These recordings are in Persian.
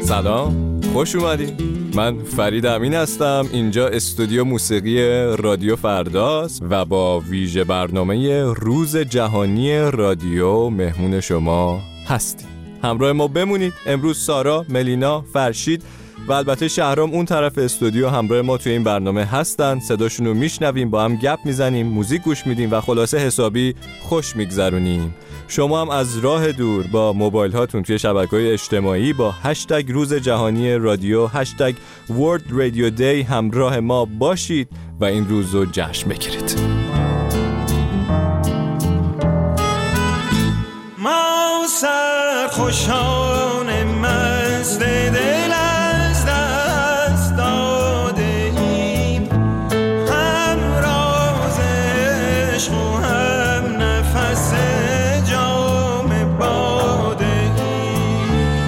سلام، خوش اومدید. من فرید امین هستم. اینجا استودیو موسیقی رادیو فرداست و با ویژه برنامه روز جهانی رادیو مهمون شما هستیم. همراه ما بمونید. امروز سارا، ملینا، فرشید و البته شهرام اون طرف استودیو همراه ما توی این برنامه هستن. صداشون رو میشنویم، با هم گپ میزنیم، موزیک گوش میدیم و خلاصه حسابی خوش میگذرونیم. شما هم از راه دور با موبایل هاتون توی شبکه‌های اجتماعی با هشتگ روز جهانی رادیو هشتگ World Radio Day همراه ما باشید و این روز رو جشن بگیرید. ما سرخوشان مست دل از دست داده ایم، هم راز عشق و هم نفس جام باده ایم.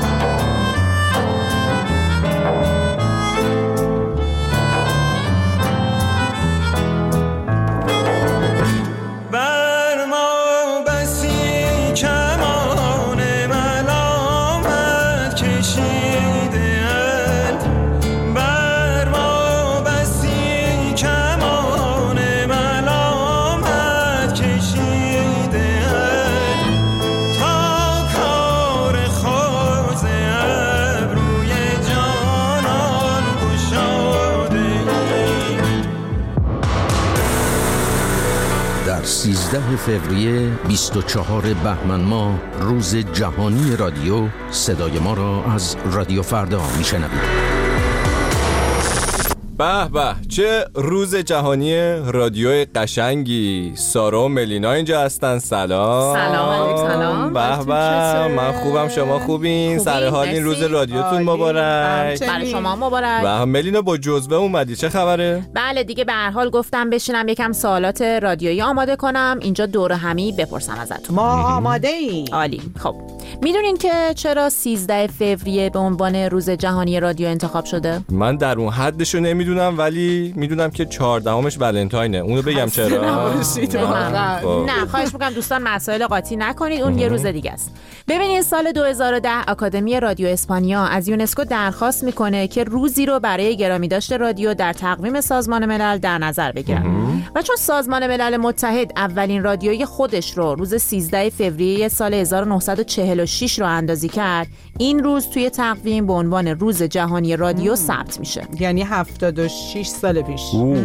بر ما بسی کمان ملامت کشیده‌اند، بر ما بسی کمان ملامت کشیده‌اند، تا کار خوز ابروی جانان گشاده ایم. در 13 فوریه 24 بهمن ماه روز جهانی رادیو، صدای ما را از رادیو فردا میشنوید. به به، چه روز جهانی رادیو قشنگی. سارا و ملینا اینجا هستن. سلام. سلام. به به، من خوبم، شما خوبین؟ سر حال این روز رادیوتون مبارک. برای شما مبارک. و ملینا با جزوه اومدی، چه خبره؟ بله دیگه، به هر حال گفتم بشینم یکم سوالات رادیویی آماده کنم اینجا دور همی بپرسم ازتون. ما آماده ایم. عالی. خب میدونین که چرا 13 فوریه به عنوان روز جهانی رادیو انتخاب شده؟ من در اون حدشو نمیدونم، ولی میدونم که 14مش ولنتاینه. اونو بگم چرا؟ نه خواهش میکنم دوستان مسائل قاطی نکنید، اون یه روز دیگه است. ببینید سال 2010 آکادمی رادیو اسپانیا از یونسکو درخواست میکنه که روزی رو برای گرامی داشته رادیو در تقویم سازمان ملل در نظر بگیرن و چون سازمان ملل متحد اولین رادیوی خودش رو روز 13 فوریه سال 1946 رو اندازی کرد، این روز توی تقویم به عنوان روز جهانی رادیو ثبت میشه. یعنی 76 سال پیش.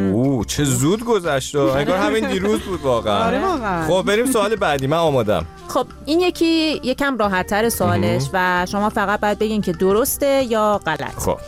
چه زود گذشت، انگار همین دیروز بود واقعا. آره واقعا. خب بریم سوال بعدی، من آمادم. خب این یکم راحت‌تر سوالش و شما فقط باید بگین که درسته یا غلط.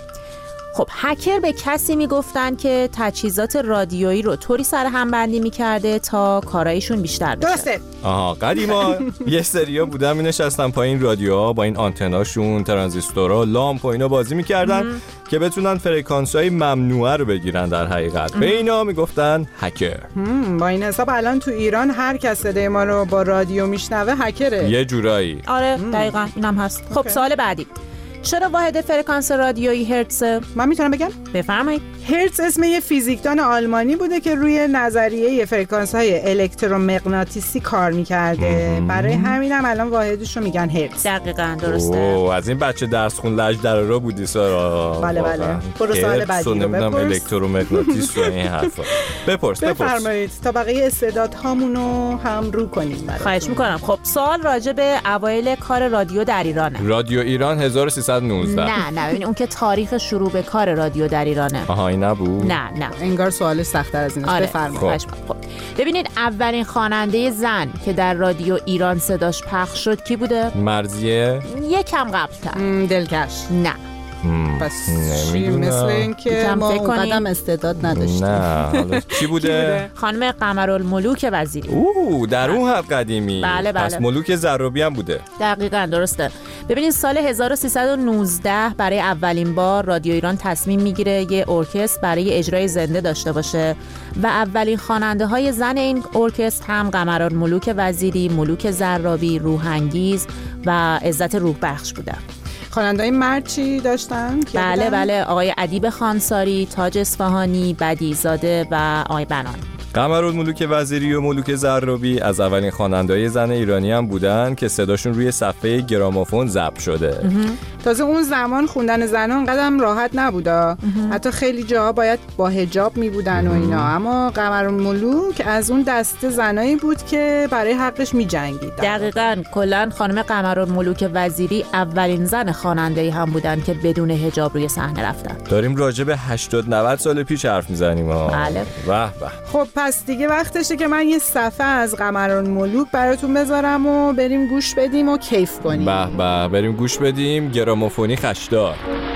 خب هکر به کسی میگفتن که تجهیزات رادیویی رو طوری سرهم بندی میکرده تا کارایشون بیشتر بشه. درسته. قدیما یه سریا بودن مینشستن پایین رادیوها با این آنتناشون، ترانزیستورها، لامپ و اینا بازی میکردن که بتونن فرکانس‌های ممنوعه رو بگیرن. در حقیقت به اینا میگفتن هکر. با این حساب الان تو ایران هر کس صدای ما رو با رادیو میشنوه هکره. یه جورایی. آره دقیقاً اینم هست. خب سوال بعدی، چرا واحد فرکانس رادیویی هرتزه؟ من میتونم بگم؟ بفرمایید. هرتز اسم یه فیزیکدان آلمانی بوده که روی نظریه فرکانس‌های الکترومغناطیسی کار می‌کرده. برای همینم الان واحدش رو میگن هرتز. دقیقاً درسته. از این بچه درس خون لج درارا بودی سارا. بله. برو سوال بعدی رو بپرس. الکترومغناطیس و این حرفا. بپرس. بفرمایید تا بقیه استعدادهامون رو هم رو کنیم. خواهش می‌کنم. خب سوال راجع به اوایل کار رادیو در ایرانه. رادیو ایران 1319. نه ببین اون که تاریخ شروع به کار رادیو در ایرانه. این نبود؟ نه انگار سوالش سخت‌تر از اینه. بفرمایید. خب ببینید اولین خواننده زن که در رادیو ایران صداش پخش شد کی بوده؟ مرضیه؟ یکم قبل‌تر. دلکش. نه. پس چی؟ مثل این که ما اونقدم استعداد نداشتیم. نه حالا چی بوده؟ خانم قمرالملوک وزیری. در اون حد قدیمی. بله. پس ملوک زرابی هم بوده. دقیقاً درسته. ببینید سال 1319 برای اولین بار رادیو ایران تصمیم میگیره یه ارکستر برای اجرای زنده داشته باشه و اولین خواننده های زن این ارکستر هم قمرالملوک وزیری، ملوک زرابی، روحانگیز و عزت روح بخش بودن. خواننده‌های مرد چی داشتن؟ بله آقای ادیب خانساری، تاج اصفهانی، بدیع‌زاده و آقای بنان. قمرالملوک وزیری و ملوک زرابی از اولین خواننده‌های زن ایرانی هم بودن که صداشون روی صفحه گرامافون ضبط شده تازه اون زمان خوندن زنان قدم راحت نبودا، حتی خیلی جاها باید با حجاب می بودن و اینا. اما قمرالملوک از اون دسته زنایی بود که برای حقش می جنگید. دقیقاً. کلاً خانم قمرالملوک وزیری اولین زن خواننده‌ای هم بودن که بدون حجاب روی صحنه رفتن. داریم راجع به 80-90 سال پیش حرف میزنیم ها. بله. واه واه. خب پس دیگه وقتشه که من یه صفحه از قمرالملوک براتون بذارم و بریم گوش بدیم و کیف کنیم. به به، بریم گوش بدیم. گراموفونی خشدار.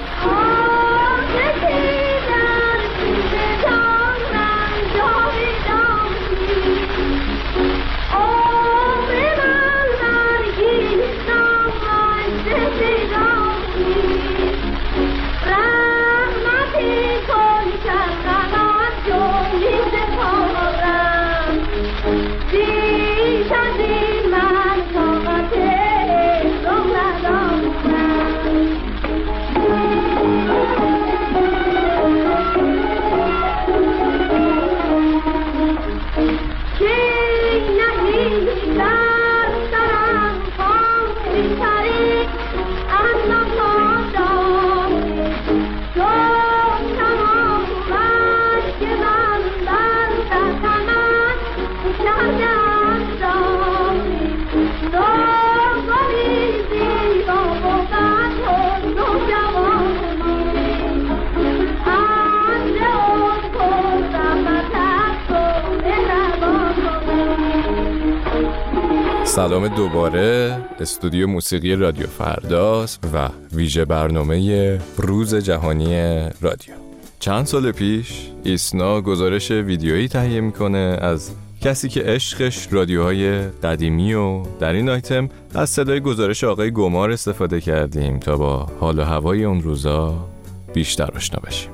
سلام دوباره. استودیو موسیقی رادیو فرداست و ویژه برنامه روز جهانی رادیو. چند سال پیش ایسنا گزارش ویدیویی تهیه میکنه از کسی که عشقش رادیوهای قدیمی و در این آیتم از صدای گزارش آقای گمار استفاده کردیم تا با حال و هوای اون روزا بیشتر آشنا بشیم.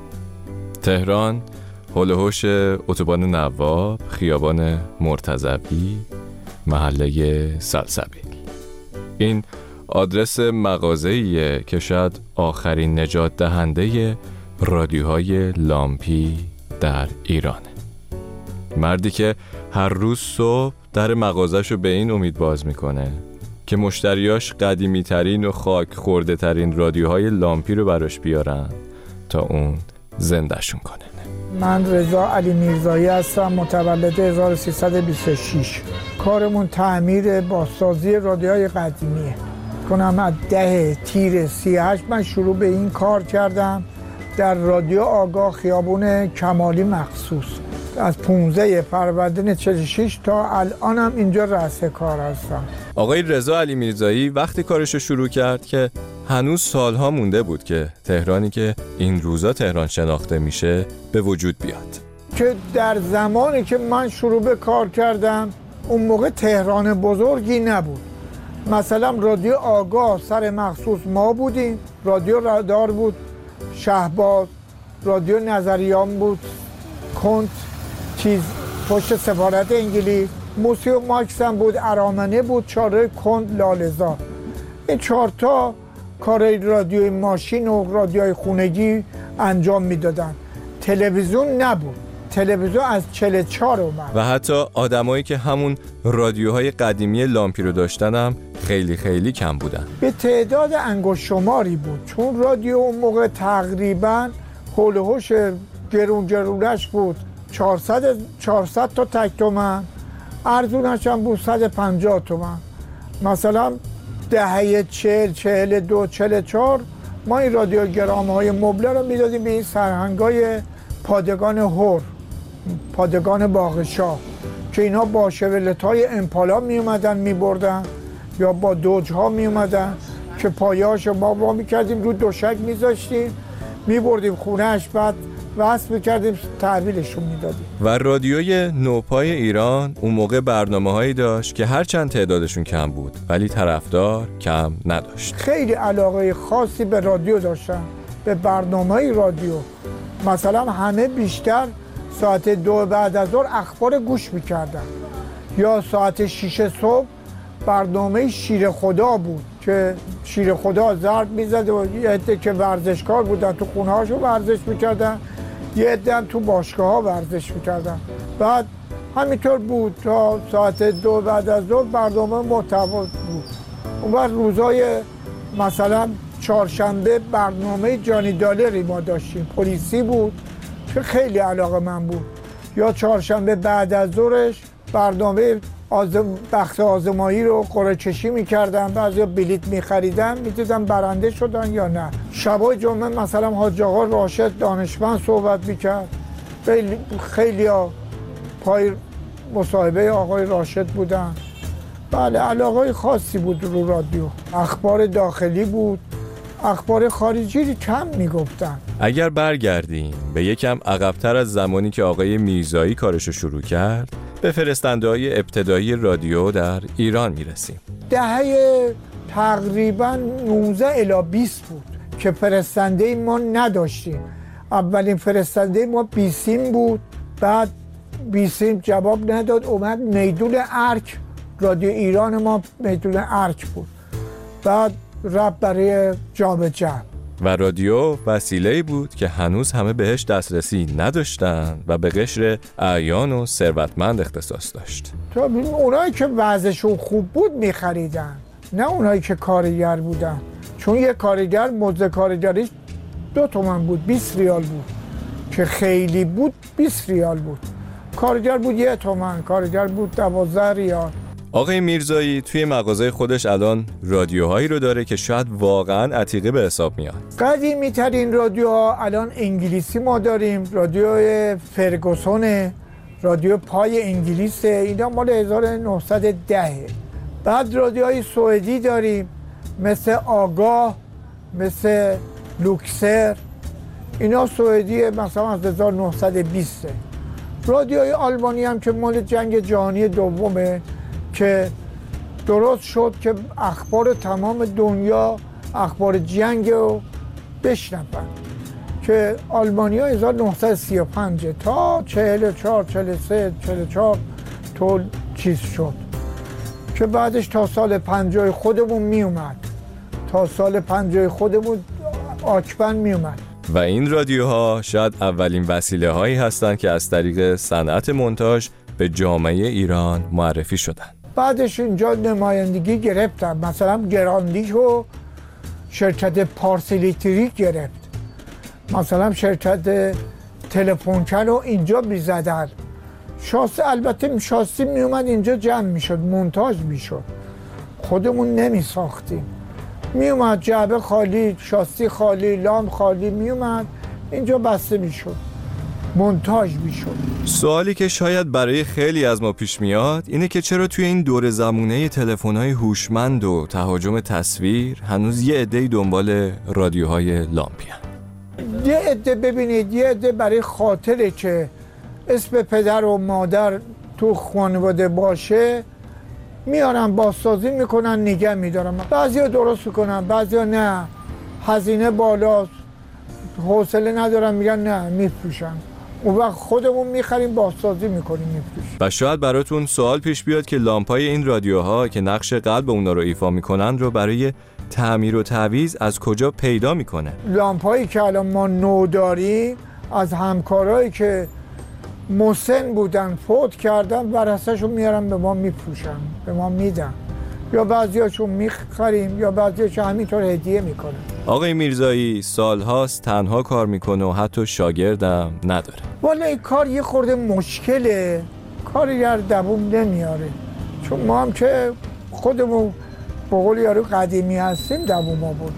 تهران، حول و حوش اتوبان نواب، خیابان مرتضوی، محله سلسبیل. این آدرس مغازه‌ایه که شاید آخرین نجات دهنده رادیوهای لامپی در ایرانه. مردی که هر روز صبح در مغازه‌شو به این امید باز میکنه که مشتریاش قدیمی ترین و خاک خورده ترین رادیوهای لامپی رو براش بیارن تا اون زندهشون کنه. من رضا علی میرزایی هستم، متولد 1326. کارمون تعمیر بازسازی رادیوهای قدیمیه. کنم از 10 تیر 38 من شروع به این کار کردم در رادیو آگاه خیابون کمالی مخصوص. از 15 فروردین 46 تا الانم اینجا رأس کار هستم. آقای رضا علی میرزایی وقتی کارشو شروع کرد که هنوز سالها مونده بود که تهرانی که این روزا تهران شناخته میشه به وجود بیاد. که در زمانی که من شروع به کار کردم اون موقع تهران بزرگی نبود. مثلا رادیو آگاه سر مخصوص ما بودیم، رادیو رادار بود، شهباز، رادیو نظریان بود، کنت چیز پشت سفارت انگلیس، موسیو ماکس هم بود، ارامنه بود، چاره کنت لاله‌زار. این 4 تا کار رادیوی ماشین و رادیوی خونگی انجام میدادن. تلویزیون نبود. تلویزیون از 44 اومد. و حتی آدمایی که همون رادیوهای قدیمی لامپی رو داشتن هم خیلی کم بودن. به تعداد انگشت شماری بود، چون رادیو اون موقع تقریبا حول و حوش گرونش بود 400 تا تک تومن، ارزونش هم بود 150 تومن. مثلا دهه 40 42 44 ما این رادیو گرام‌های مبله رو میدادیم به این سرهنگای پادگان هور، پادگان باغشاه، که اینا با شولت‌های امپالا می اومدن می بردن یا با دوج‌ها می اومدن که پایه‌هاشو ما وا می‌کردیم رو دوشک می‌ذاشتیم می بردیم خونه‌اش، بعد وصل می‌کردیم تحویلشون میدادیم. و رادیوی نوپای ایران اون موقع برنامه‌هایی داشت که هرچند تعدادشون کم بود ولی طرفدار کم نداشت. خیلی علاقه خاصی به رادیو داشتن، به برنامه‌های رادیو. مثلا همه بیشتر ساعت 2 بعد از ظهر اخبار گوش میکردن، یا ساعت 6 صبح برنامه شیر خدا بود که شیر خدا ضرب میزد و یه عده که ورزشکار بودن تو خونه هاشو ورزش میکردن، یه عده هم تو باشگاه ها ورزش میکردن. بعد همینطور بود تا ساعت 2 بعد از ظهر برنامه محتوا بود. اون بعد روزای مثلا چهارشنبه برنامه جانی دالری ما داشتیم، پلیسی بود که خیلی علاقه من بود. یا چهارشنبه بعد از ظهرش برنامه بخت آزمایی رو قرعه کشی می‌کردن، بعضیا بلیت می‌خریدن می‌دیدن برنده شدن یا نه. شبای جمعه مثلا حاج آقا راشد دانشمند صحبت می‌کرد، خیلی پای مصاحبه آقای راشد بودن. بله، علاقه خاصی بود رو رادیو. اخبار داخلی بود، اخبار خارجی کم میگفتن. اگر برگردیم به یکم عقب‌تر از زمانی که آقای میرزایی کارشو شروع کرد، به فرستنده‌های ابتدایی رادیو در ایران میرسیم. دهه تقریباً 19 الی 20 بود که فرستنده ما نداشتیم. اولین فرستنده ما بیسیم بود، بعد بیسیم جواب نداد، اومد میدون ارک. رادیو ایران ما میدون ارک بود، بعد رفت برای جام جهان. و رادیو وسیله‌ای بود که هنوز همه بهش دسترسی نداشتن و به قشر اعیان و ثروتمند اختصاص داشت. تو اونایی که وضعشون خوب بود میخریدن، نه اونایی که کارگر بودن، چون یه کارگر مزد کارگریش 2 تومن بود، 20 ریال بود، که خیلی بود 20 ریال بود. کارگر بود 1 تومن، کارگر بود 12 ریال. آقای میرزایی توی مغازه خودش الان رادیوهایی رو داره که شاید واقعاً عتیقه به حساب میاد. قدیمی ترین رادیوها الان انگلیسی ما داریم، رادیو فرگوسون، رادیو پای انگلیسه، اینا مال 1910. بعد رادیوهای سوئدی داریم مثل آگاه، مثل لوکسر، اینا سوئدیه، مثلا از 1920. رادیوهای آلمانی هم که مال جنگ جهانی دومه که درست شد که اخبار تمام دنیا، اخبار جنگ رو بشنون، که آلمانی ها 1935 تا 44 43 44 طول چیز شد، که بعدش تا سال 50 خودمون می اومد، تا سال 50 خودمون آکبن می اومد. و این رادیوها شاید اولین وسیله هایی هستند که از طریق صنعت مونتاژ به جامعه ایران معرفی شدن. بعدش اینجا نمایندگی گرفتن، مثلا گراندیش و شرکت پارس الکتریک گرفت، مثلا شرکت تلفنکن رو اینجا میزدن. شاسی، البته شاسی میومد اینجا جمع میشد، مونتاژ میشد، خودمون نمی ساختیم. میومد جعبه خالی، شاسی خالی، لام خالی، میومد اینجا بسته میشد، مونتاژ میشد. سوالی که شاید برای خیلی از ما پیش میاد اینه که چرا توی این دور زمونه تلفن‌های هوشمند و تهاجم تصویر هنوز یه عده‌ای دنبال رادیوهای لامپی هستن؟ یه عده، ببینید، یه عده برای خاطره که اسم پدر و مادر تو خانواده باشه میارن بازسازی میکنن، نگه میدارن. بعضیا درست میکنن، بعضیا نه، هزینه بالاست، حوصله ندارن، میگن نه، میفروشن. اون وقت خودمون میخریم، بازسازی میکنیم، میفروشیم. و شاید براتون سوال پیش بیاد که لامپای این رادیوها که نقش قلب اونا رو ایفا میکنن رو برای تعمیر و تعویض از کجا پیدا میکنه؟ لامپایی که الان ما نو داریم از همکارایی که مسن بودن، فوت کردن، ورثه‌شون میارن به ما میفروشن، به ما میدن، یا بعضیاشون میخریم، یا بعضیاشون همینطور هدیه میکنن. آقای میرزایی سالهاست تنها کار میکنه و حتی شاگردم نداره. والا این کار یه خورده مشکله، کارگر دووم نمیاره، چون ما هم که خودمون به قول یارو قدیمی هستیم دووما بود.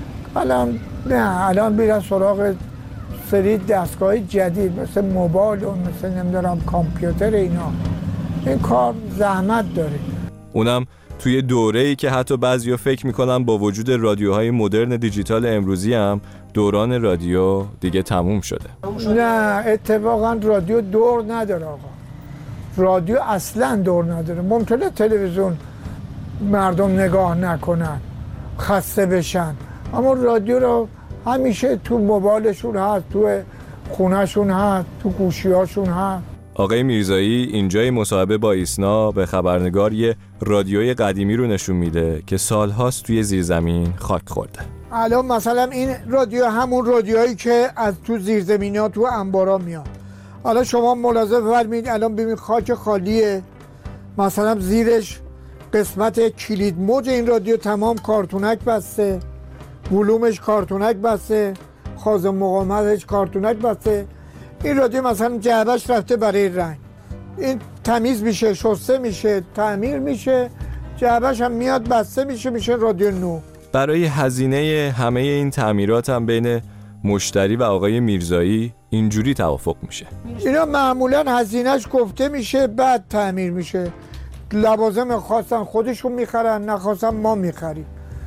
الان بیرن سراغ سری دستگاه جدید مثل موبایل و مثل نمیدونم کامپیوتر، اینا این کار زحمت داره. اونم توی دوره‌ای که حتی بعضیا فکر میکنن با وجود رادیوهای مدرن دیجیتال امروزی هم دوران رادیو دیگه تموم شده. نه، اتفاقا رادیو دور نداره آقا. رادیو اصلا دور نداره. ممکنه تلویزیون مردم نگاه نکنن، خسته بشن، اما رادیو رو همیشه تو موبایلشون هست، تو خونهشون هست، تو گوشی‌هاشون هست. آقای میرزایی اینجای مصاحبه با ایسنا به خبرنگار یه رادیوی قدیمی رو نشون میده که سالهاست توی زیرزمین خاک خورده. الان مثلا این رادیو همون رادیوهایی که از تو زیرزمین‌ها تو انبارا میاد. الان شما ملاحظه فرمایید، الان ببین خاک خالیه، مثلا زیرش قسمت کلید موج این رادیو تمام کارتونک بسته، ولومش کارتونک بسته، خاز مقاومتش کارتونک بسته. این رادیو مثلا جعبهش رفته برای رنگ، این تمیز میشه، شسته میشه، تعمیر میشه، جعبهش هم میاد بسته میشه رادیو نو. برای هزینه همه این تعمیرات هم بین مشتری و آقای میرزایی اینجوری توافق میشه. اینا معمولا هزینهش گفته میشه بعد تعمیر میشه. لوازم خواستن خودشون میخرن، نخواستن ما میخریم.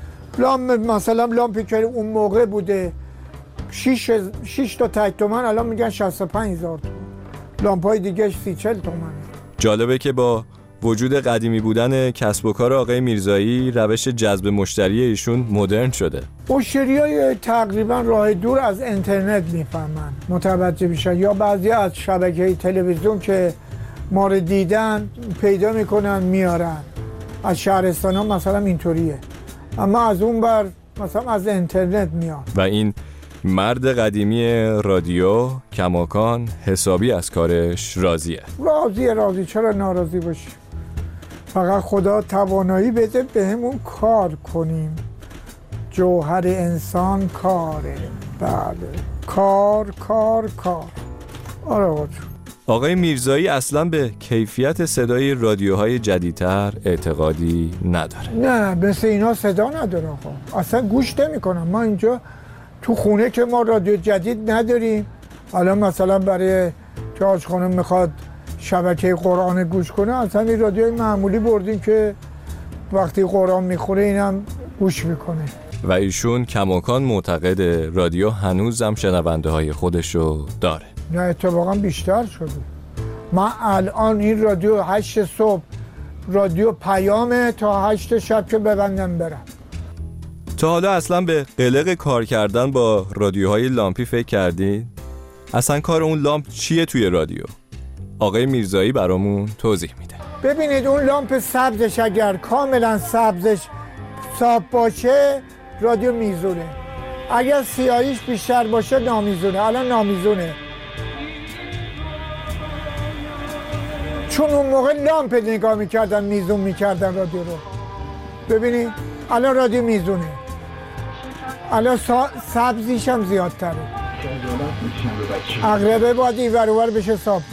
مثلا لامپی که اون موقع بوده 6 تا تک تومن، الان میگن 65,000 تومن. لامپای دیگه 30-40 تومن. جالبه که با وجود قدیمی بودن کسب و کار آقای میرزایی روش جذب مشتری ایشون مدرن شده. مشتریای تقریبا راه دور از اینترنت میفهمن، متوجه میشن، یا بعضی از شبکه تلویزیون که ما رو دیدن پیدا میکنن میارن. از شهرستان ها مثلا اینطوریه، اما از اون بر مثلا از اینترنت میاد. و این مرد قدیمی رادیو کماکان حسابی از کارش راضیه. راضی چرا ناراضی باشی؟ فقط خدا توانایی بده بهمون کار کنیم. جوهر انسان کاره. بله، کار. آره آقا. آقای میرزایی اصلا به کیفیت صدای رادیوهای جدیدتر اعتقادی نداره. نه، مثل اینا صدا نداره آقا. اصلا گوش نمی‌کنم. ما اینجا تو خونه که ما رادیو جدید نداریم. الان مثلا برای جاج خانم میخواد شبکه قرآن گوش کنه، اصلا این رادیوی معمولی بردیم که وقتی قرآن میخوره اینم گوش میکنه. و ایشون کماکان معتقد رادیو هنوزم شنونده های خودشو داره. نه، اتفاقا بیشتر شده. من الان این رادیو 8 صبح رادیو پیامه تا 8 شب که ببندم برم. تا حالا اصلا به قلق کار کردن با رادیوهای لامپی فکر کردید؟ اصلا کار اون لامپ چیه توی رادیو؟ آقای میرزایی برامون توضیح میده. ببینید اون لامپ سبزش اگر کاملا سبزش صاف باشه رادیو میزونه، اگر سیاهیش بیشتر باشه نامیزونه. الان نامیزونه چون اون موقع لامپ نگاه میکردن میزون میکردن رادیو رو. ببینید الان رادیو میزونه، الان سبزیش هم زیادتره. اغربه باید این ور بشه صافش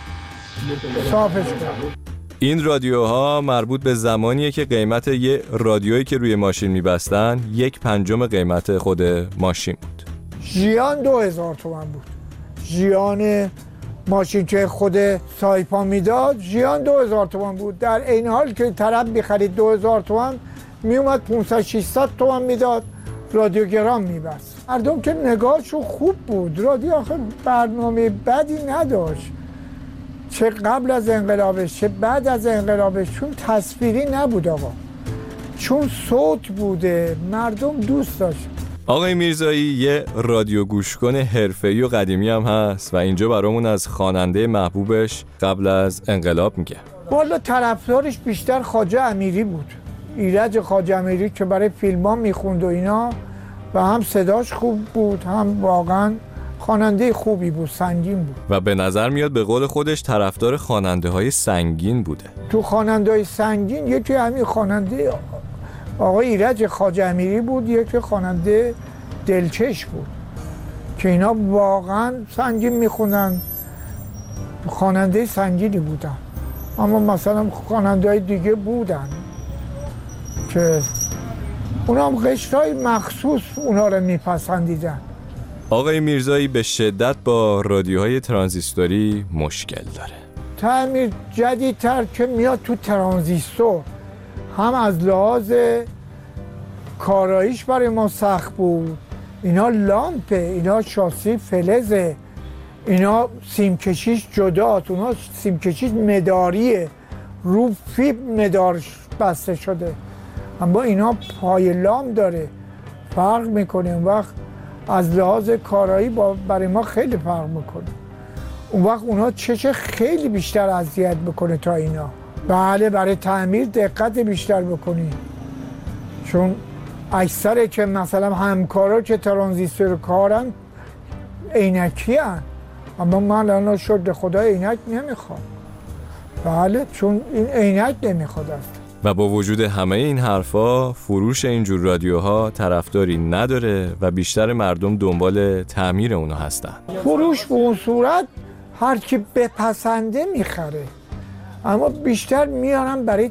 کنه. این رادیوها مربوط به زمانیه که قیمت یه رادیویی که روی ماشین میبستن 1/5 قیمت خود ماشین بود. ژیان 2000 تومان بود. ژیان ماشین که خود سایپا میداد ژیان 2000 تومان بود. در این حال که طرف میخرید 2000 تومان میومد 500-600 تومان میداد، رادیوگرام میبست. مردم که نگاهشون خوب بود. رادیو آخه برنامه بدی نداشت، چه قبل از انقلابش چه بعد از انقلابش، چون تصویری نبود آقا، چون صوت بوده، مردم دوست داشت. آقای میرزایی یه رادیو گوشکن حرفه‌ای و قدیمی هم هست و اینجا برامون از خواننده محبوبش قبل از انقلاب میگه. والا طرفدارش بیشتر خواجه امیری بود، ایرج خواجه امیری که برای فیلم ها میخوند و اینا، و هم صداش خوب بود هم واقعا خواننده خوبی بود، سنگین بود. و به نظر میاد به قول خودش طرفدار خواننده های سنگین بوده. تو خواننده های سنگین یکی همین خواننده آقای ایرج خواجه امیری بود، یکی خواننده دلچش بود که اینا واقعا سنگین میخوندن، خواننده سنگینی بودن. اما مثلا خواننده های دیگه بودن که اونا هم قشرهای مخصوص اونا رو میپسندیدن. آقای میرزایی به شدت با رادیوهای ترانزیستوری مشکل داره. تعمیر جدیدتر که میاد تو ترانزیستور هم از لحاظ کاراییش برای ما سخت بود. اینا لامپه، اینا شاسی فلزه، اینا سیمکشیش جداست، اونا سیمکشیش مداریه، رو فیب مدار بسته شده، اما اینا پای لام داره، فرق میکنه. اون وقت از لحاظ کارایی برای ما خیلی فرق میکنه. اون وقت اونا چشه خیلی بیشتر اذیت میکنه تا اینا. بله، برای تعمیر دقت بیشتر بکنی، چون اکثر که مثلا همکارا که ترانزیستور کارن عینکی هن، اما من الان شکر خدا عینک نمیخوام. بله، چون این عینک نمیخواد است. و با وجود همه این حرفا فروش اینجور رادیوها طرفداری نداره و بیشتر مردم دنبال تعمیر اونا هستن. فروش به اون صورت هر کی بپسنده میخره، اما بیشتر میارن برای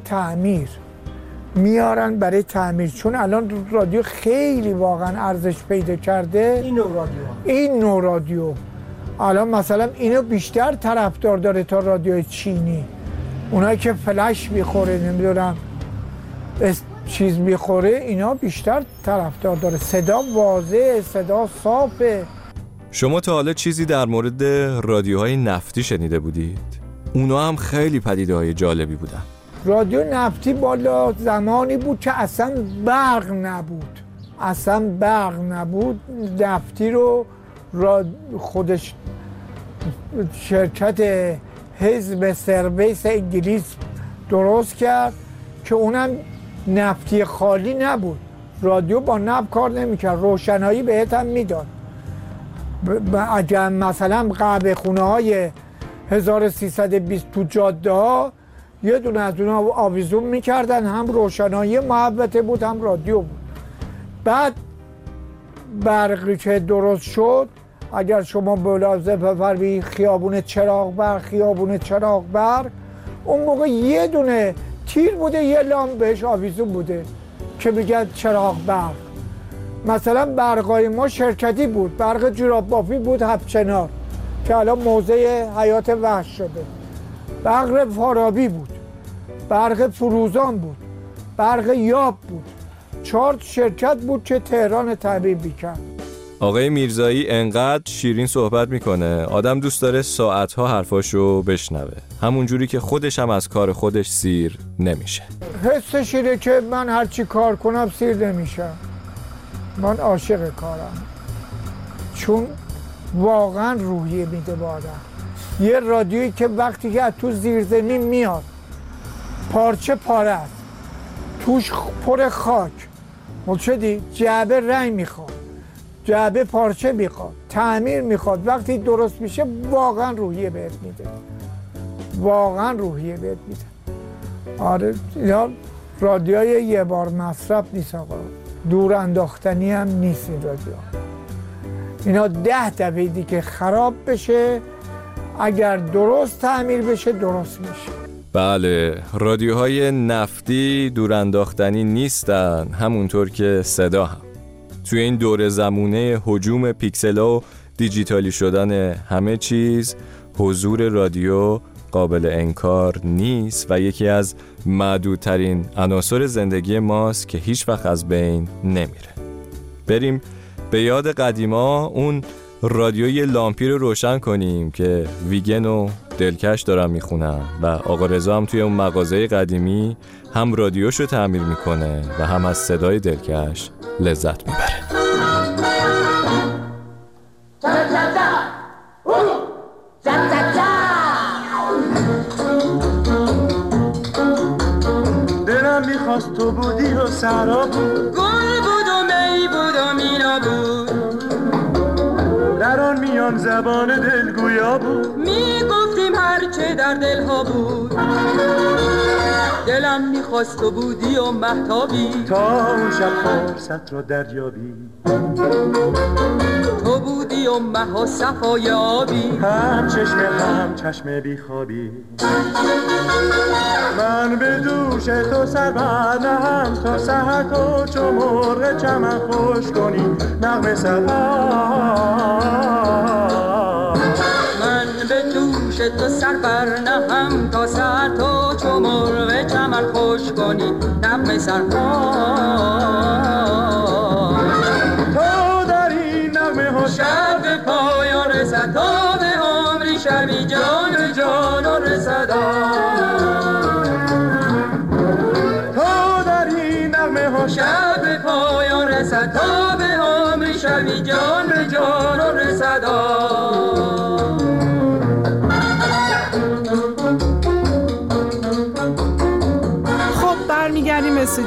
تعمیر، چون الان رادیو خیلی واقعا ارزش پیدا کرده. این نوع رادیو الان مثلا اینو بیشتر طرفدار داره تا رادیو چینی. اونایی که فلش میخوره، نمیدونم چیز میخوره، اینا بیشتر طرفدار داره. صدا واضحه، صدا صافه. شما تا حالا چیزی در مورد رادیوهای نفتی شنیده بودید؟ اونا هم خیلی پدیده‌های جالبی بودن. رادیو نفتی بالا زمانی بود که اصلا برق نبود. نفتی رو خودش شرکت حزب سرویس انگلیس درست کرد که اونم نفتی خالی نبود. رادیو با نفت کار نمی‌کرد، روشنایی بهت هم میداد. اگر مثلا قهوه خونه های 1320 تو جاده ها یه دونه از اونها آویزون میکردن، هم روشنایی محوطه بود هم رادیو بود. بعد برقی که درست شد، اگر شما ملاحظه بفرمایید خیابون چراغ برق، اون موقع یه دونه تیر بوده، یه لامپ بهش آویزون بوده که میگن چراغ برق. مثلا برقای ما شرکتی بود، برق جورابافی بود هفچنار که الان موزه حیات وحش شده، برق فارابی بود، برق فروزان بود، برق یاب بود. 4 شرکت بود که تهران تعمیر می‌کرد. آقای میرزایی انقدر شیرین صحبت میکنه، آدم دوست داره ساعتها حرفاشو بشنوه، همون جوری که خودش هم از کار خودش سیر نمیشه. حسش اینه که من هرچی کار کنم سیر نمیشم. من عاشق کارم، چون واقعا روحیه میده به آدم. یه رادیویی که وقتی که از تو زیرزمین میاد پاره است، توش پر خاک، مچدی جعبه رنگ میخواد، جعبه پارچه میخواد، تعمیر میخواد، وقتی درست میشه واقعا روحیه بهت میده. آره، اینا رادیوی یه بار مصرف نیست آقا، دور انداختنی هم نیست این رادیو. اینا 10 دفعه دیگه خراب بشه، اگر درست تعمیر بشه درست میشه. بله، رادیوهای نفتی دور انداختنی نیستن، همونطور که صدا هم. توی این دور زمونه هجوم پیکسل‌ها و دیجیتالی شدن همه چیز، حضور رادیو قابل انکار نیست و یکی از معدودترین عناصر زندگی ماست که هیچ وقت از بین نمیره. بریم به یاد قدیما، اون رادیوی لامپی رو روشن کنیم که ویگن و دلکش دارن میخونن و آقا رضا هم توی اون مغازه قدیمی هم رادیوشو تعمیر میکنه و هم از صدای دلکش لذت میبره. دلم میخواست تو بودی و سرا بود، گل بود و می بود و مینا بود، در آن میان زبان دلگویا بود، میگفتیم هرچه در دلها بود. دلم میخواست تو بودی و مهتابی، تا اون شب فرصت رو دریابی، تو بودی و مه و صفای آبی، هم چشم بیخوابی. من به دوش تو سر برنهم تا سحر، تو چو مرغ چمن خوش کنی نغمه سحر. من به دوش تو سر برنهم تا سحر، تو چو مرغ چمن خوش کنی نغمه سحر. تو در این نغمه ها شب به پایان رسد، تا به عمری شبی جان به جان رسد. شب به پایان رسد، تا به عمری شبی جان به جان رسد. خب برمیگردیم استودیوی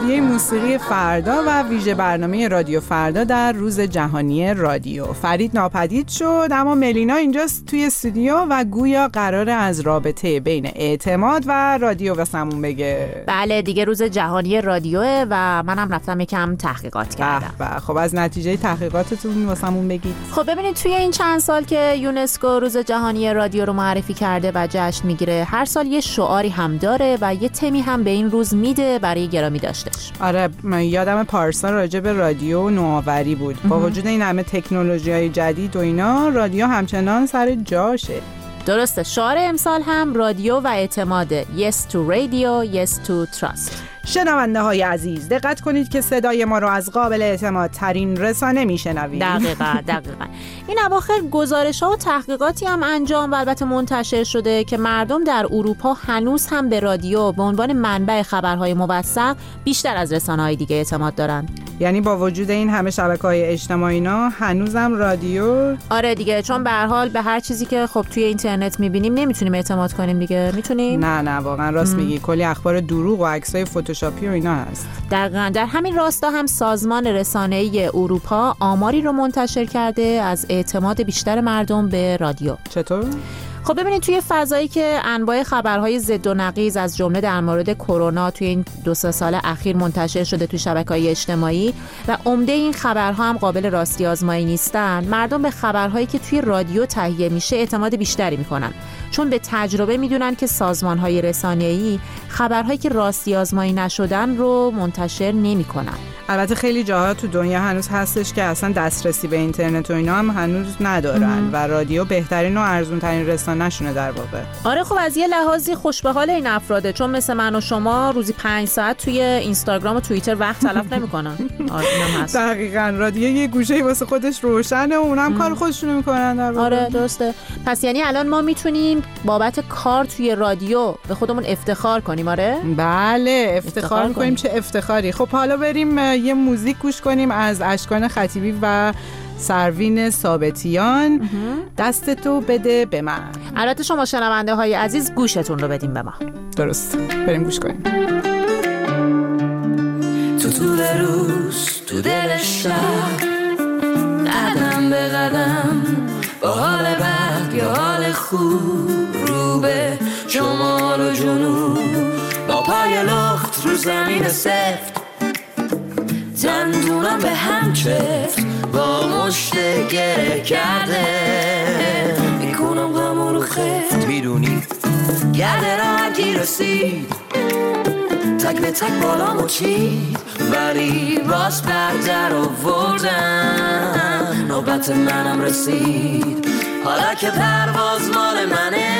موسیقی فردا و ویژه برنامه رادیو فردا در روز جهانی رادیو. فرید ناپدید شد اما ملینا اینجاست توی استودیو و گویا قراره از رابطه بین اعتماد و رادیو واسمون بگه. بله دیگه روز جهانی رادیوه و منم رفتم یکم تحقیقات کردم. خب از نتیجه تحقیقاتتون واسمون بگید. خب ببینید توی این چند سال که یونسکو روز جهانی رادیو رو معرفی کرده و جشن میگیره، هر سال یه شعاری هم داره و یه تمی هم به این روز میده برای گرامی داشتش. آره من یادم پارسال راجع به رادیو نوآوری بود. با وجود این همه تکنولوژی‌های جدید و اینا، رادیو همچنان سر جاشه. درسته. شعار امسال هم رادیو و اعتماده. Yes to radio, yes to trust. شنونده های عزیز دقت کنید که صدای ما رو از قابل اعتماد ترین رسانه میشنوید. دقیقاً. این اواخر گزارش ها و تحقیقاتی هم انجام و البته منتشر شده که مردم در اروپا هنوز هم به رادیو به عنوان منبع خبرهای موثق بیشتر از رسانه‌های دیگه اعتماد دارن. یعنی با وجود این همه شبکه‌های اجتماعی اینا هنوزم رادیو؟ آره دیگه، چون به هر حال به هر چیزی که خب توی اینترنت می‌بینیم نمیتونیم اعتماد کنیم دیگه. میتونیم؟ نه واقعا راست میگی. کلی اخبار دروغ و عکسای فتوشاپی و اینا هست. دقیقاً. در همین راستا هم سازمان رسانه‌ای اروپا آماری رو منتشر کرده از اعتماد بیشتر مردم به رادیو. چطور؟ خب ببینید توی فضایی که انواع خبرهای ضد و نقیض از جمله در مورد کرونا توی این 2-3 سال اخیر منتشر شده توی شبکه‌های اجتماعی و عمده این خبرها هم قابل راستی آزمایی نیستن، مردم به خبرهایی که توی رادیو تهیه میشه اعتماد بیشتری میکنن، چون به تجربه میدونن که سازمان‌های رسانه‌ای خبرهایی که راستی آزمایی نشدن رو منتشر نمی‌کنن. البته خیلی جاها تو دنیا هنوز هستش که اصلا دسترسی به اینترنت و اینا هم هنوز ندارن و رادیو بهترین و ارزون‌ترین رسانه شونه در واقع. آره خب از یه لحاظی خوش به حال این افراده، چون مثل من و شما روزی 5 ساعت توی اینستاگرام و توییتر وقت تلف نمی‌کنن. آره اینم هست. دقیقاً رادیو یه گوشه‌ای واسه خودش روشنه و اونم کار خودشونو می‌کنن در واقع. آره درسته. پس یعنی الان ما میتونیم بابت کار توی رادیو به خودمون افتخار کنیم. آره بله افتخار می‌کنیم. چه افتخاری. خب حالا بریم یه موزیک گوش کنیم از اشکان خطیبی و سروین ثابتیان. دستتو بده به من. البته شما شنونده های عزیز گوشتون رو بدیم به ما. درست. بریم گوش کنیم. تو طول روز تو دل شهر، قدم به قدم با حال بد یا حال خوب، رو به شمال و جنوب، با پای لخت رو زمین سفت، دندونم به هم چفت، با مشت گره کرده میکنم غم رو خفت. میدونی گرده را گیر رسید، تک به تک بالامو چید، ولی باز بردر آوردن، نوبت منم رسید. حالا که پرواز مال منه،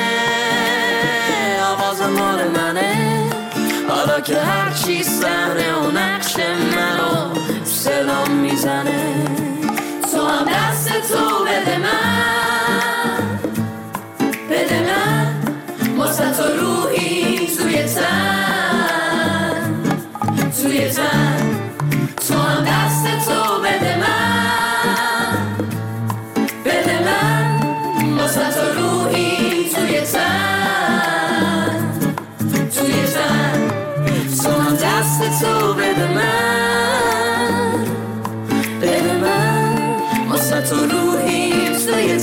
آواز مال منه، حالا که هرچی صحنه و نقش منو صدام میزنه، تو هم دست تو بده من، بده من، واسه تو روحی توی تن، توی تن، تو هم دست تو بده من، بده من، واسه تو روحی توی تن، توی تن، تو هم دست تو بده من، بده من، واسه تو روحی توی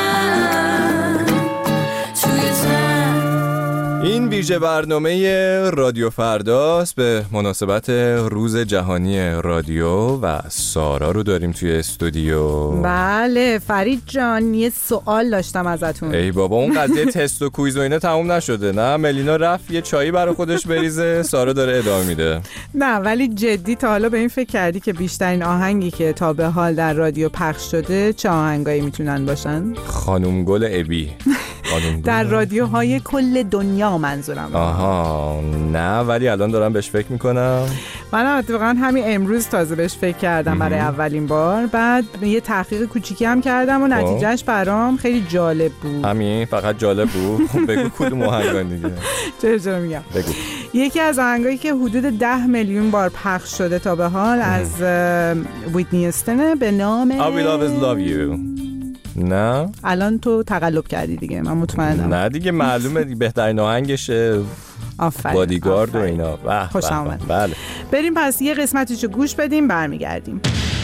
تن، توی تن. این ویژه برنامه رادیو فرداست به مناسبت روز جهانی رادیو و سارا رو داریم توی استودیو. بله فرید جان یه سوال داشتم ازتون. ای بابا اون قضیه تست و کویز و اینا تموم نشده؟ نه ملینا رفت یه چایی برای خودش بریزه، سارا داره ادامه میده. نه ولی جدی تا حالا به این فکر کردی که بیشترین آهنگی که تا به حال در رادیو پخش شده چه آهنگایی میتونن باشن؟ خانم گل ابی. در رادیوهای کل دنیا منظورم. آها نه ولی الان دارم بهش فکر میکنم. من اتفاقا همین امروز تازه بهش فکر کردم برای اولین بار، بعد یه تحقیق کوچیکی هم کردم و نتیجهش برام خیلی جالب بود. همین فقط جالب بود؟ خب بگو کدوم آهنگ دیگه. چرا میگم بگو. یکی از آهنگایی که حدود 10 میلیون بار پخش شده تا به حال از ویتنی هیوستن به نام I will always love you. نه الان تو تقلب کردی دیگه، من مطمئنم. نه دیگه معلومه بهترین آهنگشه. آفرین. بادیگارد و اینا. خوش آمد. بله. بریم پس یه قسمتیشو گوش بدیم برمیگردیم.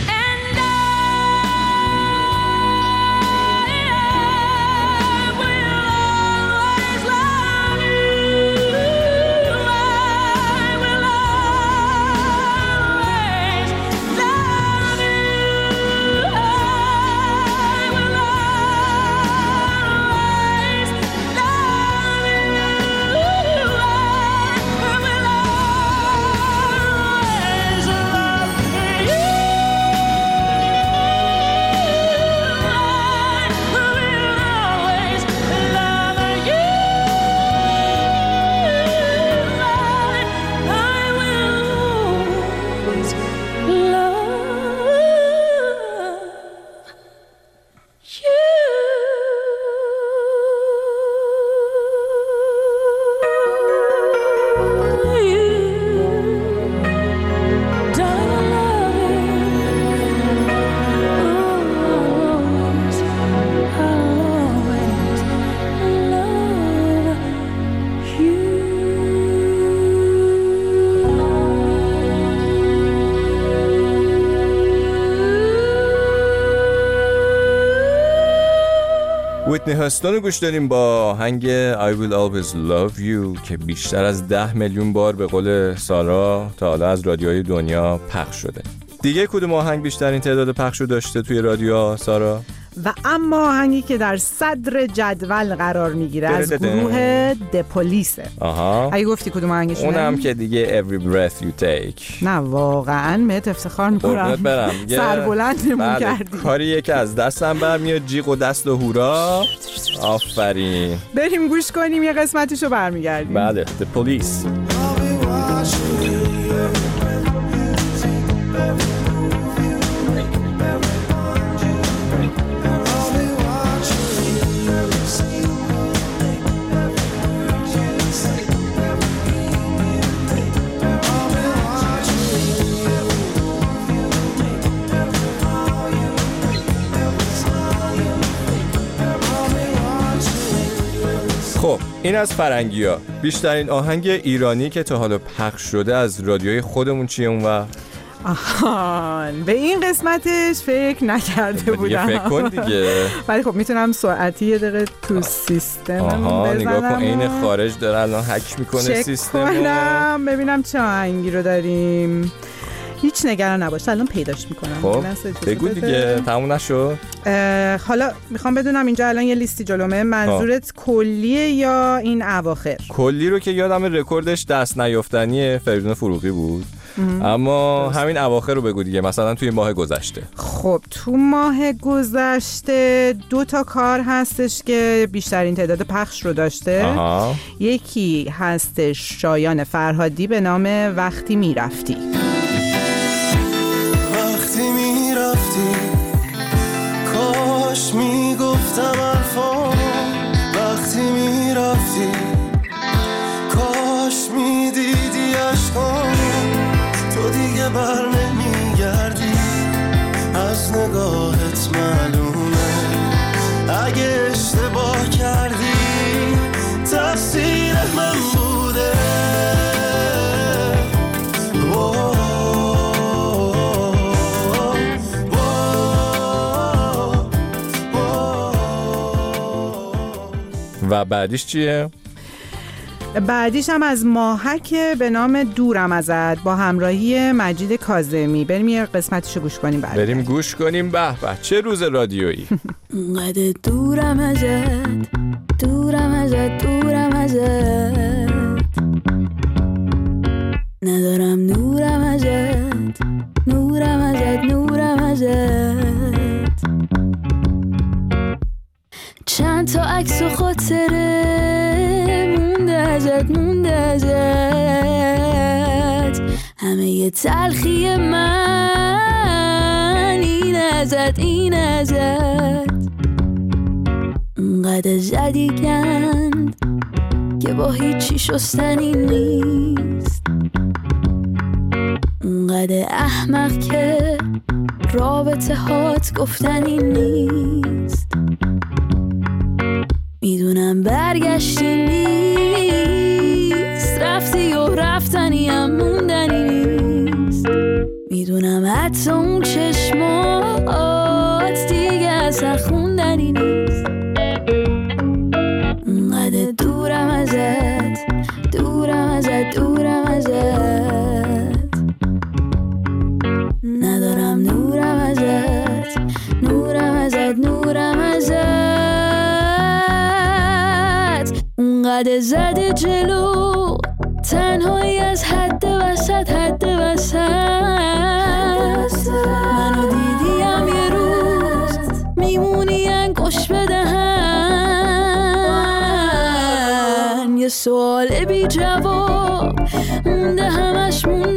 ویتنی هاستون رو گوش داریم با آهنگ I will always love you که بیشتر از 10 میلیون بار به قول سارا تا حالا از رادیوهای دنیا پخش شده. دیگه کدوم آهنگ بیشترین تعداد پخش رو داشته توی رادیو سارا؟ و اما آهنگی که در صدر جدول قرار میگیره از گروه دپولیسه. اگه گفتی کدوم آهنگشونه؟ اونم که دیگه Every Breath You Take. نه واقعا بهت افتخار میکنم سربلندمون کردی. کاریه که از دستم برمیاد، جیغ و دست و هورا. آفرین. بریم گوش کنیم یه قسمتیشو برمیگردیم. بله The Police. خب این از فرنگی‌ها. بیشترین آهنگ ایرانی که تا حالا پخش شده از رادیوی خودمون چیه اونور؟ به این قسمتش فکر نکرده بودم. فکر کن دیگه. ولی خب میتونم ساعتی یه دقیقه تو سیستممون بزنم. نگاه کن این خارج داره الان هک میکنه سیستمو. ببینم چه آهنگی رو داریم. هیچ نگران نباش الان پیداش میکنم. خب بگو دیگه تموم نشد. حالا میخوام بدونم اینجا الان یه لیستی جلومه، منظورت کلیه یا این اواخر؟ کلی رو که یادم رکوردش دست نیافتنی فریدون فروغی بود. اما همین اواخر رو بگو دیگه، مثلا توی ماه گذشته. خب تو ماه گذشته 2 تا کار هستش که بیشترین تعداد پخش رو داشته. یکی هستش شایان فرهادی به نام وقتی میرفتی. وقتی میرفتی کاش میگفتم حرفام، وقتی میرفتی کاش میدیدی عشقام، تو دیگه بر نمیگردی از نگاهت معلومه، اگه اشتباه کردی تقصیر من بوده. و بعدیش چیه؟ بعدیش هم از ماهک به نام دورم ازت با همراهی مجید کاظمی. بریم یه قسمتشو گوش کنیم. بریم گوش کنیم. به به چه روز رادیویی. انقدر دورم ازت، دورم ازت، دورم ازت، ندارم نورم ازت، نورم ازت، نورم ازت، چند تا عکس و خاطره مونده ازت، مونده ازت، همه یه تلخی من این ازت، این ازت، اونقدر زدی کند که با هیچی شستنی نیست، اونقدر احمق که رابطه هات گفتنی نیست، میدونم برگشتی نیست، نیست، رفتی و رفتنی هم موندنی نیست. میدونم حتی اون چشمات دیگه اصلا خوندنی نیست. اونقدر دورم ازت، دورم ازت، دورم ازت. ندارم نورم ازت، نورم ازت، نورم ازت. اونقدر زده جلو تنهایی از حد وسط، حد وسط. منو دیدیم یه روز میمونی انگوش بدهن. یه سوال بی جواب مونده همش، مونده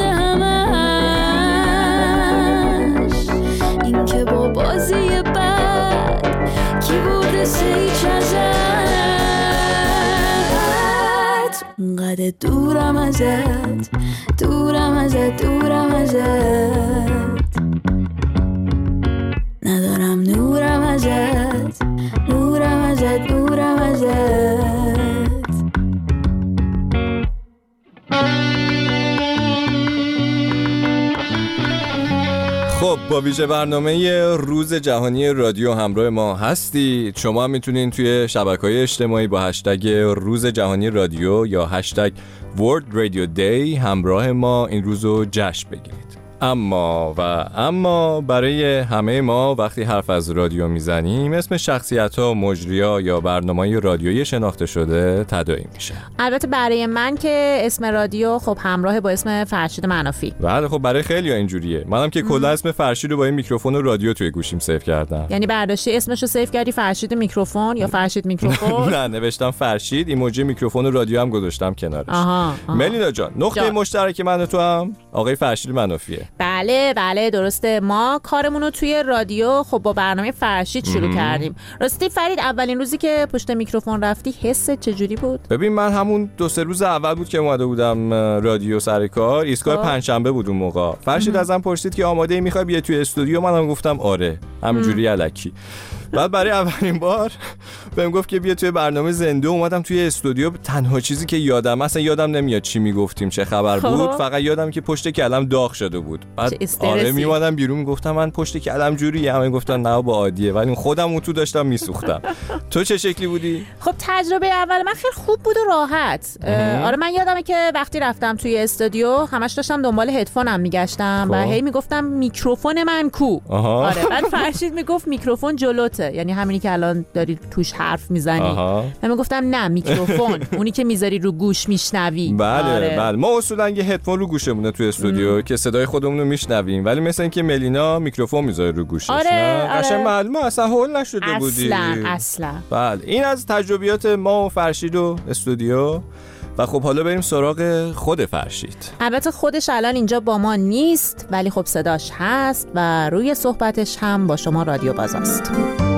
همش. این که با بازی بد کی برده سیچ ازت. اونقدر دورم ازت، دورم ازت، دورم ازت. ندارم نورم ازت، نورم ازت، نورم ازت. خب با ویژه برنامه روز جهانی رادیو همراه ما هستی. شما هم میتونین توی شبکه‌های اجتماعی با هشتگ روز جهانی رادیو یا هشتگ World Radio Day همراه ما این روزو جشن بگیرید. اما برای همه ما وقتی حرف از رادیو میزنیم اسم شخصیت‌ها، مجری‌ها یا برنامه‌های رادیویی شناخته شده تداعی میشه. البته برای من که اسم رادیو خب همراه با اسم فرشید منافی. بله خب برای خیلی‌ها اینجوریه. منم که کلا اسم فرشید رو با این میکروفون و رادیو توی گوشیم سیو کردم. یعنی برداشتی اسمشو سیو کردی فرشید میکروفون یا فرشید میکروفون؟ نه نوشتم فرشید، ایموجی میکروفون و رادیو هم گذاشتم کنارش. ملینا جان نقطه مشترک من و تو هم آقای فرشید منافیه. بله درسته. ما کارمون رو توی رادیو خب با برنامه فرشید شروع کردیم. راستی فرید اولین روزی که پشت میکروفون رفتی حست چجوری بود؟ ببین من همون 2-3 روز اول بود که اومده بودم رادیو سر کار، ایستگاه پنجشنبه بود اون موقع. فرشید ازم پرسید که آماده ای میخوای بیا توی استودیو؟ منم گفتم آره، همینجوری الکی. بعد برای اولین بار بهم گفت که بیا توی برنامه زنده. اومدم توی استودیو، تنها چیزی که یادم نمیاد چی میگفتیم، چه خبر بود، فقط یادم که پشت کلم داغ شده بود. بعد آره میومدم بیرون میگفتم من پشت کلم جوریه، همه گفتن نه با عادیه، ولی خودم اون تو داشتم میسوختم. تو چه شکلی بودی؟ خب تجربه اول من خیلی خوب بود و راحت. آره من یادمه که وقتی رفتم توی استودیو همش داشتم دنبال هدفونم میگشتم و هی میگفتم میکروفون من کو. آره بعد فرشید میگفت میکروفون جلوته، یعنی همینی که الان داری توش حرف میزنی. من میگفتم نه میکروفون اونی که میذاری رو گوش میشنوی. بله ما اصولا یه هدفون رو گوشمونه توی استودیو که صدای خودمون رو میشنویم، ولی مثلا اینکه ملینا میکروفون میذاره رو گوشش. آره قشنگ معلومه اصلا هول نشده بودی اصلا. بله این از تجربیات ما و فرشید و استودیو. و خب حالا بریم سراغ خود فرشید. البته خودش الان اینجا با ما نیست، ولی خب صداش هست و روی صحبتش هم با شما رادیو بازاست.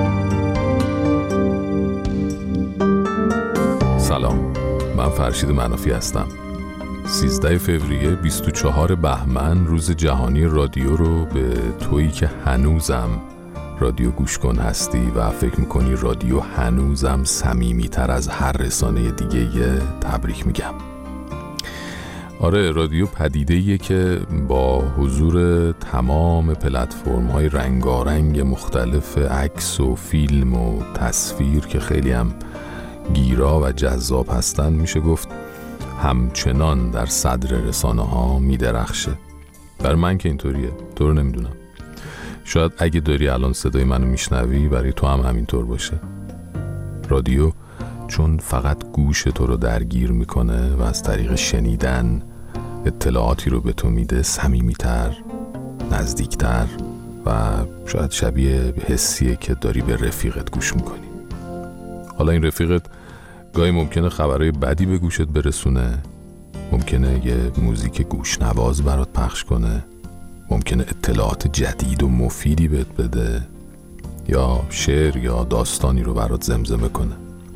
سلام، من فرشید منافی هستم. 13 فوریه 24 بهمن روز جهانی رادیو رو به تویی که هنوزم رادیو گوش کن هستی و فکر میکنی رادیو هنوزم صمیمی‌تر از هر رسانه دیگه تبریک میگم. آره رادیو پدیده‌ایه که با حضور تمام پلتفرم‌های رنگارنگ مختلف عکس و فیلم و تصویر که خیلی هم گیرا و جذاب هستن میشه گفت همچنان در صدر رسانه‌ها میدرخشه. برای من که اینطوریه، تو رو نمیدونم. شاید اگه داری الان صدای منو میشنوی برای تو هم همینطور باشه. رادیو چون فقط گوش تو رو درگیر میکنه و از طریق شنیدن اطلاعاتی رو به تو میده، صمیمی‌تر، نزدیکتر و شاید شبیه حسیه که داری به رفیقت گوش میکنی. حالا این رفیقت گاهی ممکنه خبرهای بدی به گوشت برسونه، ممکنه یه موزیک گوشنواز برات پخش کنه، ممکنه اطلاعات جدید و مفیدی بهت بده یا شعر یا داستانی رو برات زمزمه کنه.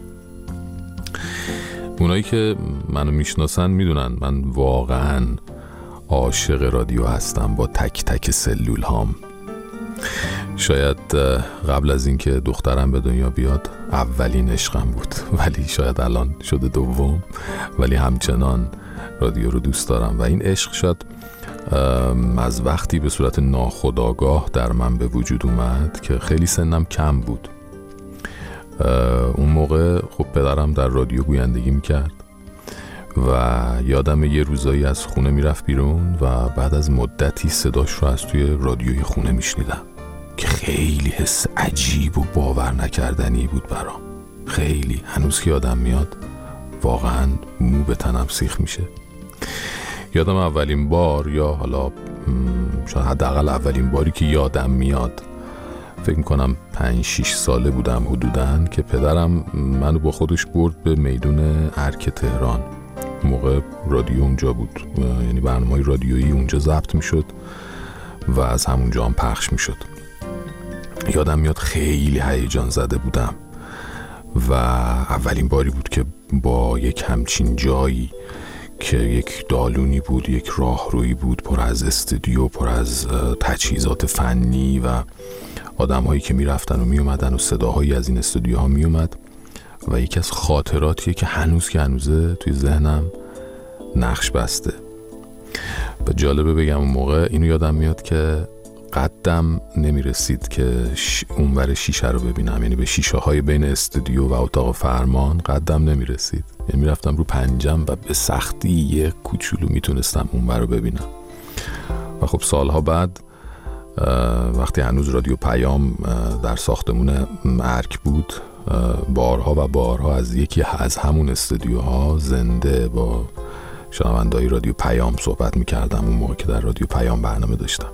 اونایی که منو میشناسن میدونن من واقعا عاشق رادیو هستم با تک تک سلول هام. شاید قبل از اینکه دخترم به دنیا بیاد اولین عشقم بود، ولی شاید الان شده دوم، ولی همچنان رادیو رو دوست دارم و این عشق شاید از وقتی به صورت ناخودآگاه در من به وجود اومد که خیلی سنم کم بود. اون موقع خب پدرم در رادیو گویندگی میکرد و یادم یه روزایی از خونه میرفت بیرون و بعد از مدتی صداش رو از توی رادیوی خونه میشنیدم که خیلی حس عجیب و باور نکردنی بود برام. خیلی هنوز که یادم میاد واقعا مو به تنم سیخ میشه. یادم اولین بار، یا حالا شاید حداقل اولین باری که یادم میاد، فکر میکنم 5-6 ساله بودم حدوداً، که پدرم منو با خودش برد به میدون ارک تهران. موقع رادیو اونجا بود، یعنی برنامه‌های رادیویی اونجا ضبط میشد و از همونجا هم پخش میشد. یادم میاد خیلی هیجان زده بودم و اولین باری بود که با یک همچین جایی که یک دالونی بود، یک راهرویی بود پر از استودیو، پر از تجهیزات فنی و آدم هایی که می رفتن و می اومدن و صداهایی از این استودیوها می اومد و یکی از خاطراتیه که هنوزه توی ذهنم نقش بسته. و جالبه بگم اون موقع اینو یادم میاد که قدم نمی رسید که اونور شیشه رو ببینم، یعنی به شیشه های بین استودیو و اتاق فرمان قدم نمی رسید، یعنی می رفتم رو پنجم و به سختی یک کوچولو می تونستم اونور رو ببینم. و خب سالها بعد وقتی هنوز رادیو پیام در ساختمون ارک بود، بارها و بارها از یکی از همون استودیوها زنده با شنونده‌های رادیو پیام صحبت می‌کردم اون موقع که در رادیو پیام برنامه داشتم.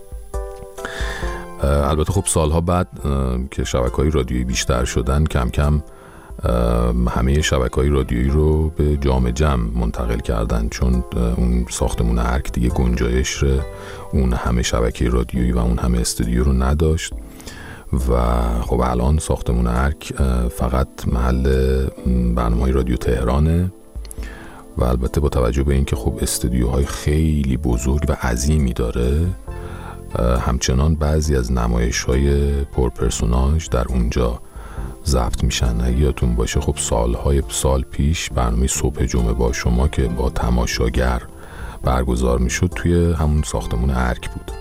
البته خب سالها بعد که شبکه‌های رادیویی بیشتر شدن، کم کم همه شبکه‌های رادیویی رو به جام جم منتقل کردن، چون اون ساختمون ارک دیگه گنجایش اون همه شبکه رادیویی و اون همه استودیو رو نداشت و خب الان ساختمون ارک فقط محل برنامه‌های رادیو تهرانه و البته با توجه به اینکه خب استودیوهای خیلی بزرگ و عظیمی داره، همچنان بعضی از نمایش‌های پرپرسوناژ در اونجا ضبط میشن. اگه یادتون باشه خب سال پیش برنامه صبح جمعه با شما که با تماشاگر برگزار میشد توی همون ساختمون ارک بود.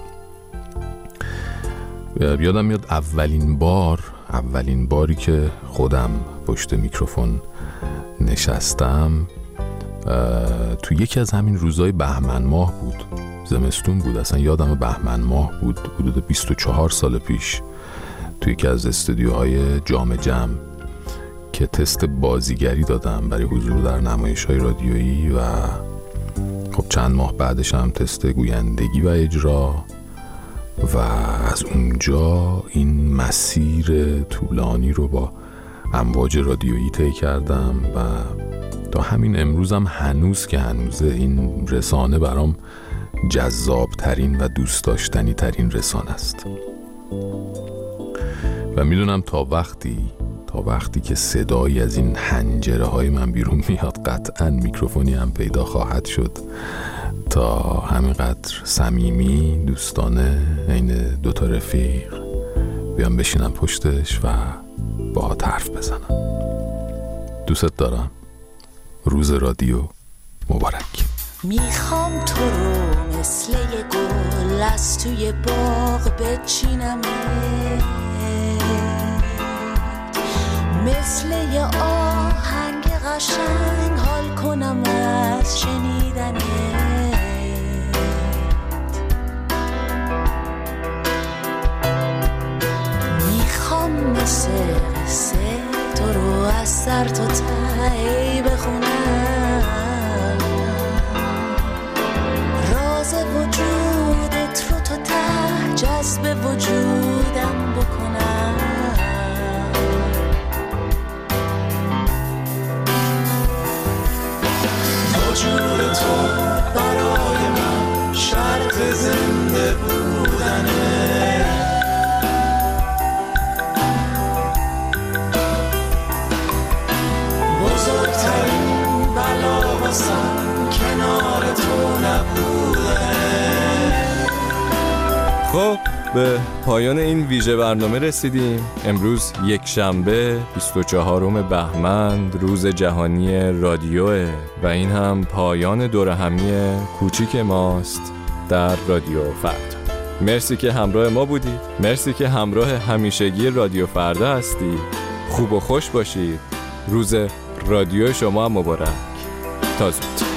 یادم میاد اولین باری که خودم پشت میکروفون نشستم توی یکی از همین روزهای بهمن ماه بود، زمستون بود، اصلا یادم بهمن ماه بود، حدود 24 سال پیش، توی یکی از استودیوهای جام جم که تست بازیگری دادم برای حضور در نمایش‌های رادیویی و خب چند ماه بعدش هم تست گویندگی و اجرا و از اونجا این مسیر طولانی رو با امواج رادیویی طی کردم و تا همین امروزم هنوز که هنوزه این رسانه برام جذاب ترین و دوست داشتنی ترین رسانه است و میدونم تا وقتی که صدایی از این حنجره های من بیرون میاد قطعا میکروفونی هم پیدا خواهد شد تا همینقدر صمیمی دوستانه عین دوتا رفیق بیام بشینم پشتش و با حرف بزنم. دوست دارم. روز رادیو مبارک. میخوام تو رو مثل یه گل از توی باغ بچینم، مثل یه آهنگ قشنگ حال کنم از شنیدنت، میخوام مثل قصه تو رو از سر تا ته بخونم، راز وجودت رو تا ته جذب وجودم بکنم، وجود تو برای من شرط زنده بودنه، بزرگترین به پایان این ویژه برنامه رسیدیم. امروز یک شنبه 24 بهمن روز جهانی رادیوه و این هم پایان دور همی کوچیک ماست در رادیو فردا. مرسی که همراه ما بودید. مرسی که همراه همیشگی رادیو فردا هستید. خوب و خوش باشید. روز رادیو شما مبارک. تا زود.